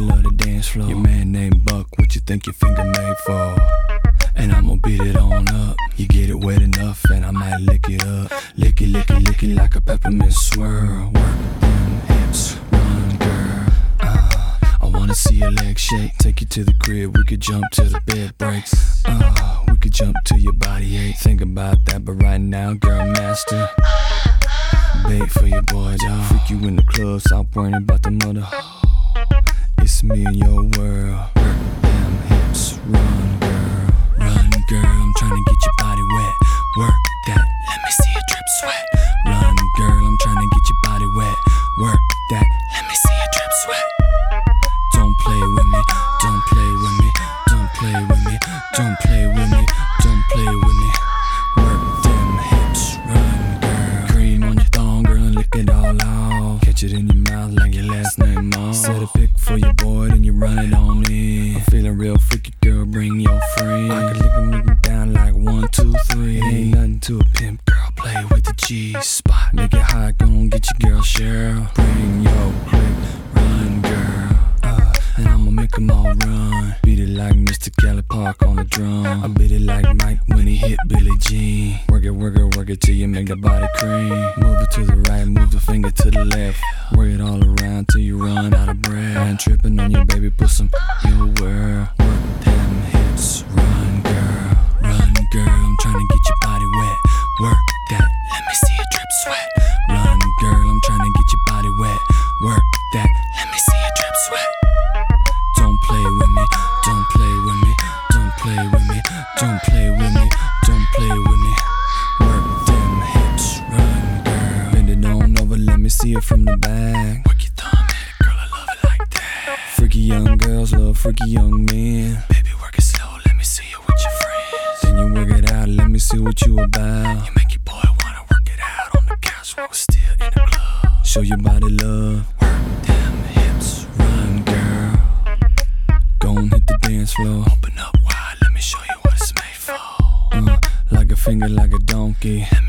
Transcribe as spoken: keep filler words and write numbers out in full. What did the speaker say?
love the dance floor. Your man named Buck, what you think your finger made for? And I'm gonna beat it on up. You get it wet enough and I might lick it up. Lick it, lick it, lick it like a peppermint swirl. Work them hips, run girl. uh, I wanna see your legs shake. Take you to the crib, we could jump till the bed breaks. uh, We could jump till your body ache. Think about that, but right now, girl master. Bait for your boy, dog. Freak you in the club, stop worrying about the mother. It's me and your world. Work them hips, run girl. Run girl, I'm tryna get your body wet. Work that, let me see you drip sweat. Run girl, I'm tryna get your body wet. Work that, let me see you drip sweat. Don't play with me, don't play with me, don't play with me, don't play with me, don't play with me. Work them hips, run girl. Cream on your thong, girl, and lick it all off. Catch it in your mouth like your last name off. Set a pic for your boy, then you run it on in. I'm feeling real freaky, girl, bring your friend. I can lick him, lick him down like one, two, three. It ain't nothing to a pimp, girl, play with the G-spot. Make it hot, gon' get your girl Cheryl. Bring your clip, run girl. uh, And I'ma make them all run. Beat it like Mister Kelly Park on the drum. I beat it like Mike when he hit Billie Jean. Work it, work it, work it till you make that body cream. Move it to the right, move the finger to the left. Work it all around till you run out of breath. I ain't tripping on you, baby, put some your world. Work them hips, run girl. Run girl, I'm tryna get your body wet. Work that, let me see you drip sweat. Run girl, I'm tryna get your body wet. Work that, let me see you drip sweat. Don't play with me, don't play with me, don't play with me, don't play with me, don't play with me. Work them hips, run girl. Bend it on over, let me see it from the back. Work your thumb at it, girl, I love it like that. Freaky young girls love freaky young men. Baby, work it slow, let me see you with your friends. Then you work it out, let me see what you about. You make your boy wanna work it out on the couch while we're still in the club. Show your body love. Work them hips, run girl. Gon' hit the dance floor. Open up wide, let me show you what it's made for. uh, Like a finger, like a donkey. Let me